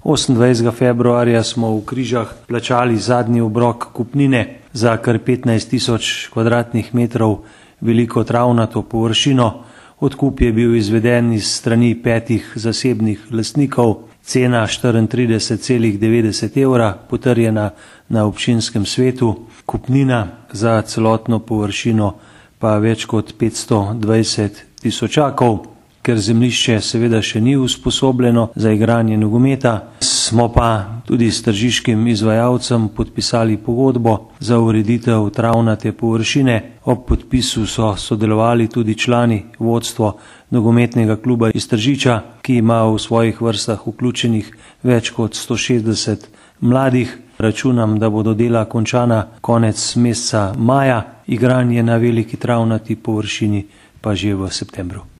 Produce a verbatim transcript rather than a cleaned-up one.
osemindvajsetega februarja smo v Križah plačali zadnji obrok kupnine za kar petnajst tisoč kvadratnih metrov veliko travnato površino. Odkup je bil izveden iz strani petih zasebnih lastnikov, cena štiriintrideset celih devetdeset evra, potrjena na občinskem svetu, kupnina za celotno površino pa več kot petsto dvajset tisočakov. Ker zemljišče seveda še ni usposobljeno za igranje nogometa, smo pa tudi s tržiškim izvajalcem podpisali pogodbo za ureditev travnate površine. Ob podpisu so sodelovali tudi člani vodstva nogometnega kluba iz Tržiča, ki ima v svojih vrstah vključenih več kot sto šestdeset mladih. Računam, da bodo dela končana konec meseca maja, igranje na veliki travnati površini pa že v septembru.